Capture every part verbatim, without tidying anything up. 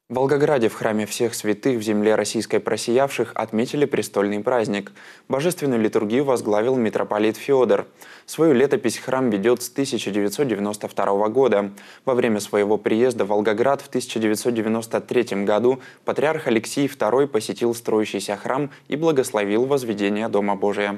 В Волгограде в храме всех святых в земле российской просиявших отметили престольный праздник. Божественную литургию возглавил митрополит Феодор. Свою летопись храм ведет с тысяча девятьсот девяносто второго года. Во время своего приезда в Волгоград в тысяча девятьсот девяносто третьем году патриарх Алексий второй посетил строящийся храм и благословил возведение Дома Божия.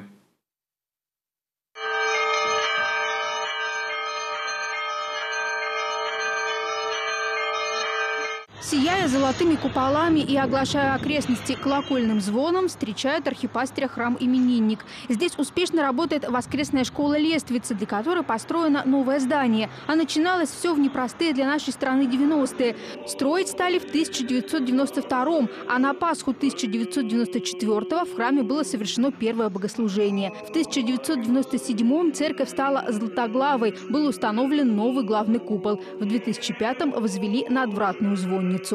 Сияя золотыми куполами и оглашая окрестности колокольным звоном, встречает архипастыря храм-именинник. Здесь успешно работает воскресная школа Лествицы, для которой построено новое здание. А начиналось все в непростые для нашей страны девяностые. Строить стали в тысяча девятьсот девяносто втором, а на Пасху тысяча девятьсот девяносто четвёртого в храме было совершено первое богослужение. В тысяча девятьсот девяносто седьмом церковь стала златоглавой, был установлен новый главный купол. В две тысячи пятом возвели надвратную звонницу.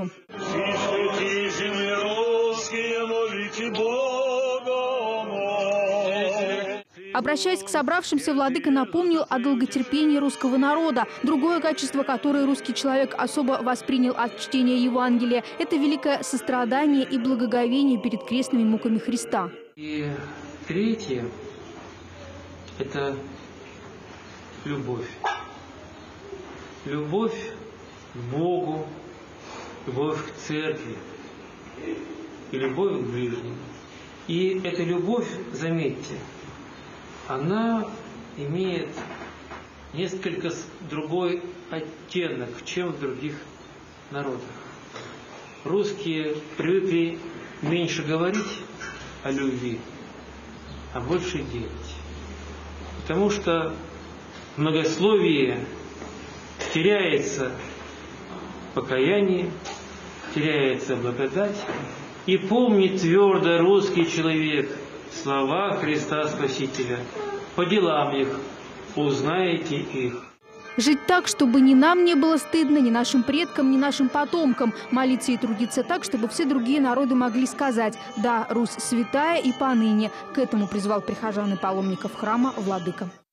Обращаясь к собравшимся, владыка напомнил о долготерпении русского народа. Другое качество, которое русский человек особо воспринял от чтения Евангелия, это великое сострадание и благоговение перед крестными муками Христа. И третье – это любовь. Любовь к Богу, любовь к церкви и любовь к ближнему. И эта любовь, заметьте, она имеет несколько другой оттенок, чем в других народах. Русские привыкли меньше говорить о любви, а больше делать. Потому что в многословии теряется покаяние, теряется благодать, и помнит твердо русский человек слова Христа Спасителя: по делам их узнаете их. Жить так, чтобы ни нам не было стыдно, ни нашим предкам, ни нашим потомкам. Молиться и трудиться так, чтобы все другие народы могли сказать: да, Русь святая и поныне. К этому призвал прихожан и паломников храма владыка.